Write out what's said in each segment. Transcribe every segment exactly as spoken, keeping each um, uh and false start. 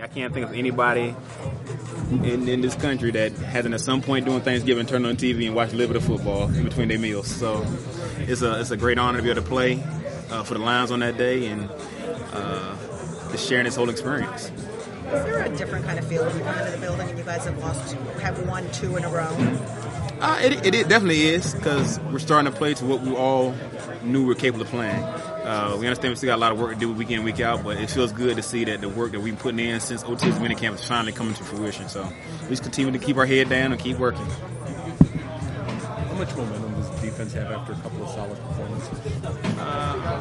can't think of anybody in, in this country that hasn't at some point during Thanksgiving turned on T V and watched a little bit of football in between their meals. So it's a it's a great honor to be able to play uh, for the Lions on that day and uh, just sharing this whole experience. Is there a different kind of feel when you come into the building and you guys have lost, have won two in a row? Uh, it, it, it definitely is, because we're starting to play to what we all knew we were capable of playing. Uh, we understand we still got a lot of work to do week in, week out, but it feels good to see that the work that we've been putting in since O T S mini camp is finally coming to fruition. So we just continue to keep our head down and keep working. How much momentum does the defense have after a couple of solid performances? Uh,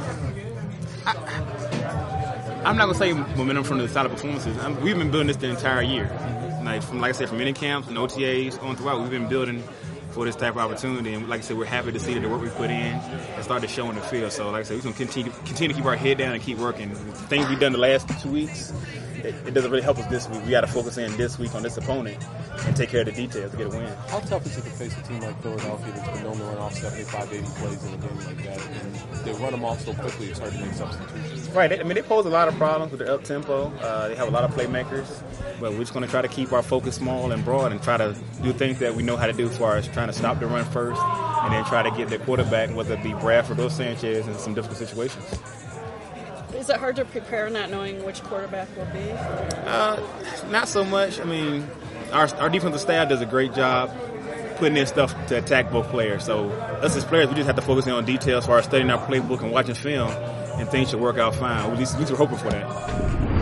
I, I'm not going to say momentum from the solid performances. I'm, we've been building this the entire year. Like, from, like I said, from mini camps and O T As on throughout, we've been building for this type of opportunity. And like I said, we're happy to see that the work we put in and started showing the field. So like I said, we're going to continue, continue to keep our head down and keep working. The things we've done the last two weeks, it, it doesn't really help us this week. We got to focus in this week on this opponent and take care of the details to get a win. How tough is it to face a team like Philadelphia that's been known to run off seventy-five, eighty plays in a game like that? And they run them off so quickly, it's hard to make substitutions. Right. They, I mean, they pose a lot of problems with their up-tempo. Uh, they have a lot of playmakers. But we're just going to try to keep our focus small and broad and try to do things that we know how to do as far as trying to stop the run first and then try to get the quarterback, whether it be Bradford or Sanchez, in some difficult situations. Is it hard to prepare not knowing which quarterback will be? Uh, not so much. I mean, our, our defensive staff does a great job putting in stuff to attack both players. So us as players, we just have to focus in on details as far as studying our playbook and watching film, and things should work out fine. At least, at least we're hoping for that.